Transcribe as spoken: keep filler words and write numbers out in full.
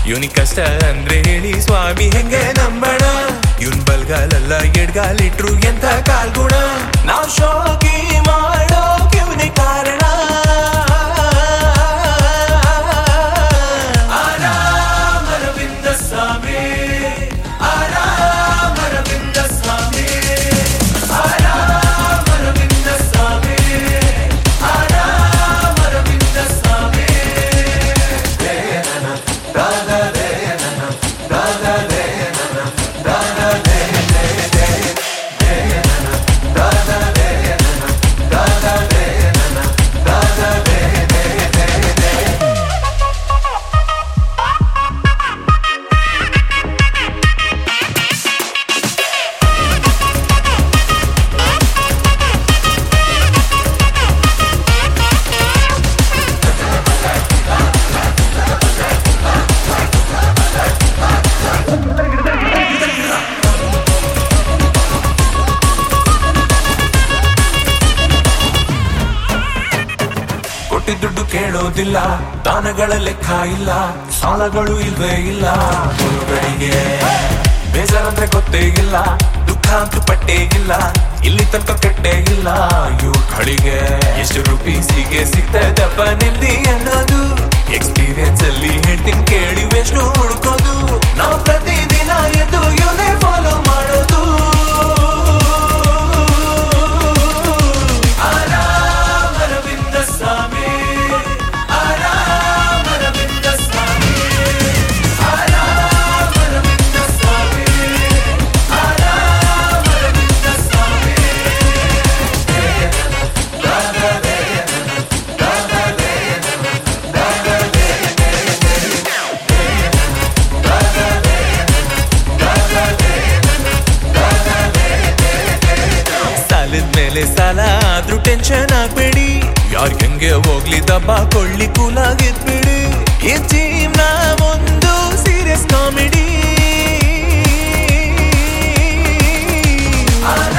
ಇವನಿಗೆ ಕಷ್ಟ ಅಂದ್ರೆ ಹೇಳಿ ಸ್ವಾಮಿ ಹೆಂಗೆ ನಂಬಣ ಇವನ್ ಬಲ್ಗಾಲಲ್ಲ ಎಡ್ಗಾಲಿಟ್ರು ಎಂತ ಕಾಲ್ಗುಣ ನಾವ್ ಶೋಕಿ ಮಾಡೋಕ್ ಇವನೇ ಕಾರಣ ಆರಾಮರವಿಂದ ಸ್ವಾಮಿ ಆರಾಮರವಿಂದ ಸ್ವಾಮಿ ಆರಾಮರವಿಂದ ಸ್ವಾಮಿ ಆರಾಮರವಿಂದ ಸ್ವಾಮಿ ದುಡ್ಡು ಕೇಳೋದಿಲ್ಲ ದಾನಗಳ ಲೆಕ್ಕ ಇಲ್ಲ ಸಾಲಗಳು ಇಲ್ವೇ ಇಲ್ಲ ಗುರುಗಳಿಗೆ ಬೇಜಾರಂದ್ರೆ ಗೊತ್ತೇ ಇಲ್ಲ ದುಃಖ ಅಂತೂ ಪಟ್ಟೇ ಇಲ್ಲ ಇಲ್ಲಿ ತನಕ ಕೆಟ್ಟೇ ಇಲ್ಲ ಇವ್ಗಳಿಗೆ ಎಷ್ಟು ರುಪೀಸಿಗೆ ಸಿಗ್ತದಪ್ಪ ನಿಲ್ಲಿ ಅನ್ನೋದು ಎಕ್ಸ್ಪೀರಿಯನ್ಸ್ ಅಲ್ಲಿ ಹೇಳ್ತೀನಿ ಕೇಳಿ ಎಷ್ಟು ಹುಡ್ಕೋದು ನಾವು ಪ್ರತಿದಿನ ಎದ್ದು ಇವನೇ ಫಾಲೋ ಮಾಡೋದು ಆರಾಮರವಿಂದ ಸ್ವಾಮಿ ಮೇಲೆ ಸಾಲ ಆದ್ರೂ ಟೆನ್ಷನ್ ಆಗ್ಬೇಡಿ ಯಾರ್ ಹೆಂಗೆ ಹೋಗ್ಲಿ ದಬ್ಬ ಕೊಳ್ಳಿ ಕೂಲಾಗಿದ್ಬಿಡಿ ಈ ಜೀವನ ಒಂದು ಸೀರಿಯಸ್ ಕಾಮಿಡಿ